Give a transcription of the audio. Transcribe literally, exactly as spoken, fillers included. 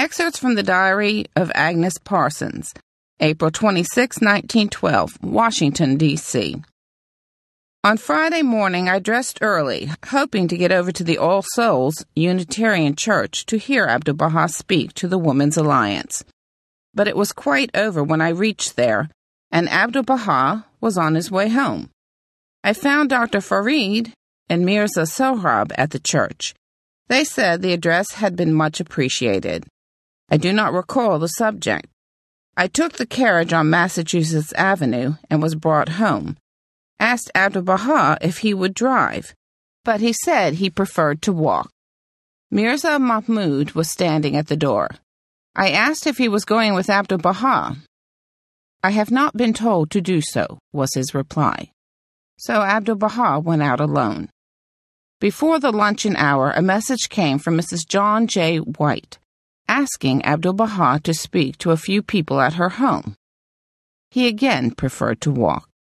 Excerpts from the Diary of Agnes Parsons, April twenty-sixth, nineteen twelve, Washington, D C On Friday morning, I dressed early, hoping to get over to the All Souls Unitarian Church to hear Abdu'l-Baha speak to the Women's Alliance. But it was quite over when I reached there, and Abdu'l-Baha was on his way home. I found Doctor Farid and Mirza Sohrab at the church. They said the address had been much appreciated. I do not recall the subject. I took the carriage on Massachusetts Avenue and was brought home. Asked Abdu'l-Baha if he would drive, but he said he preferred to walk. Mirza Mahmud was standing at the door. I asked if he was going with Abdu'l-Baha. "I have not been told to do so," was his reply. So Abdu'l-Baha went out alone. Before the luncheon hour, a message came from Missus John J. White, asking Abdu'l-Baha to speak to a few people at her home. He again preferred to walk.